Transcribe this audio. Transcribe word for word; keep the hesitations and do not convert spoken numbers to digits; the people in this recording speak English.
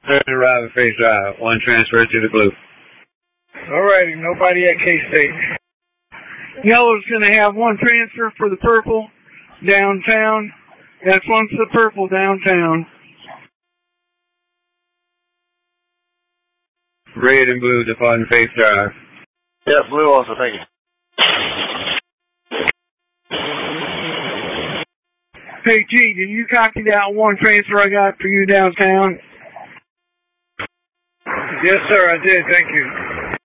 Arrive at Face Drive. One transfer to the blue. Alrighty, nobody at K-State. Yellow's going to have one transfer for the purple downtown. That's one for the purple downtown. Red and blue departing Face Drive. Yeah, blue also, thank you. Hey, G, did you copy that one transfer I got for you downtown? Yes, sir, I did. Thank you.